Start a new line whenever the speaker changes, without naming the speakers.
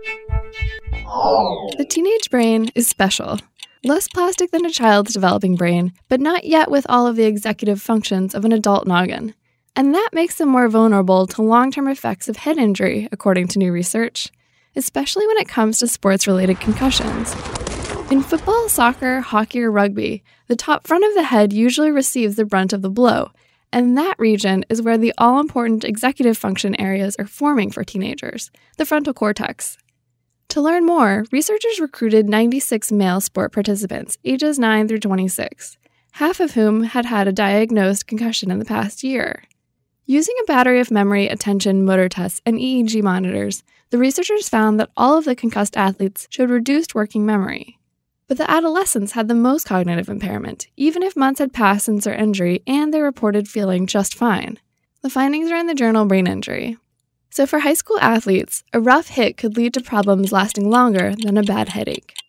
The teenage brain is special. Less plastic than a child's developing brain, but not yet with all of the executive functions of an adult noggin. And that makes them more vulnerable to long-term effects of head injury, according to new research, especially when it comes to sports-related concussions. In football, soccer, hockey, or rugby, the top front of the head usually receives the brunt of the blow, and that region is where the all-important executive function areas are forming for teenagers, the frontal cortex. To learn more, researchers recruited 96 male sport participants, ages 9 through 26, half of whom had had a diagnosed concussion in the past year. Using a battery of memory, attention, motor tests, and EEG monitors, the researchers found that all of the concussed athletes showed reduced working memory. But the adolescents had the most cognitive impairment, even if months had passed since their injury and they reported feeling just fine. The findings are in the journal Brain Injury. So for high school athletes, a rough hit could lead to problems lasting longer than a bad headache.